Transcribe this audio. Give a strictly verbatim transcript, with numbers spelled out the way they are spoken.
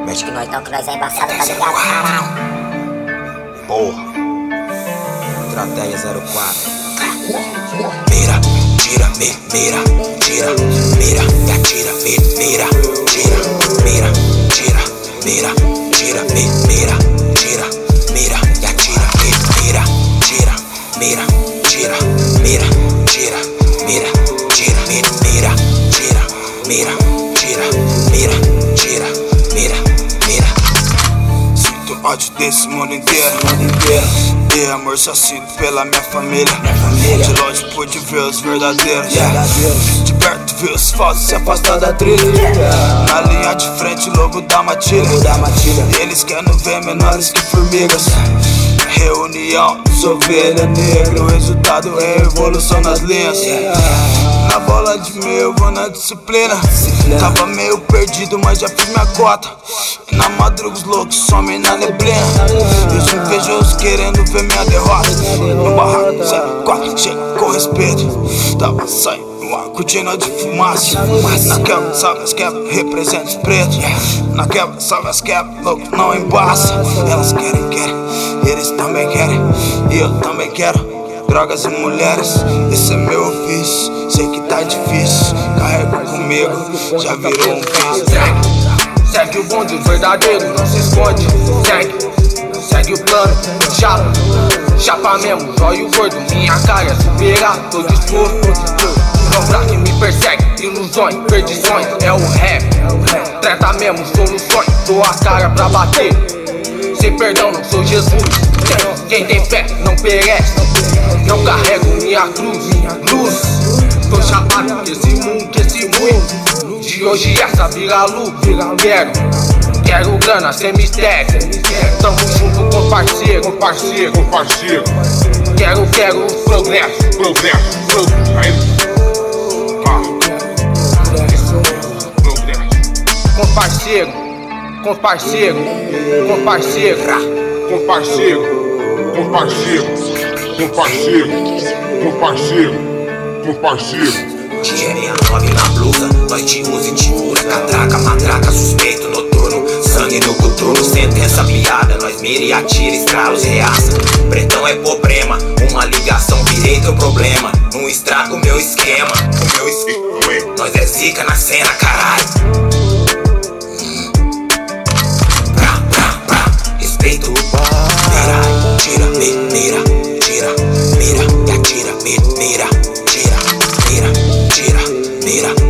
Deixa que nós não, que nós é embaçado, tá ligado, caralho? Porra. Estratégia zero quatro. Mira, tira, me, mira, tira, mira, e atira, me, mira, tira, mira, tira, mira, tira, me, mira, tira, mira, e atira, me, mira, tira, mira, tira, mira, tira, mira, tira, me, mira, tira, mira, tira, mira, tira, mira, mira. Sinto ódio desse mundo inteiro, mundo inteiro. E amor só sinto pela minha família, minha família. De longe pude ver os verdadeiros, yeah. De perto vi os falsos se afastar da trilha, yeah. Na linha de frente lobo da matilha, e eles querem ver menores que formigas. Reunião dos ovelha negra, o resultado é evolução nas linhas, yeah. Na bola de meio eu vou na disciplina. Tava meio perdido, mas já fiz minha cota. E na madruga os loucos somem na neblina. E os invejosos querendo ver minha derrota. No barraco zero quatro, chega com respeito. Tava saindo uma cortina de fumaça. Na quebra, salve as quebras, representa os pretos. Na quebra, salve as quebras, louco não embaça. Elas querem, querem, eles também querem. E eu também quero. Drogas e mulheres, esse é meu ofício. Sei que tá difícil, carrego comigo, já virou um vício. Segue, segue o bonde verdadeiro, não se esconde. Segue, segue o plano, chapa, chapa mesmo, zóio gordo. Minha cara é superar, tô disposto. Não pra que me persegue, ilusões, perdições. É o rap, trata mesmo soluções. Dou a cara pra bater, sem perdão não sou Jesus. Quem tem fé não perece, não carrego minha cruz, luz. Tô chapado que esse mundo, que esse mundo de hoje essa vira luz. Quero, quero grana sem mistério. Tamo junto com parceiro, com parceiro, com parceiro. Quero, quero progresso, progresso, progresso. Com parceiro, com parceiro, com parceiro, com parceiro, com parceiro, com parceiro, com parceiro, com parceiro. Dinheirinha nove na blusa, nós te usa e te cura. Catraca, matraca, suspeito, noturno. Sangue no coturno, sentença piada. Nós mira e atira, estralos, reaça. Pretão é problema, uma ligação, virei teu problema. Não estraga o meu esquema, o meu esquema. Nós é zica na cena, caralho. Pra, pra, pra, respeito. Caralho, tira, me, mira, tira, mira, e atira, me, mira, tira, mira, tira, mira.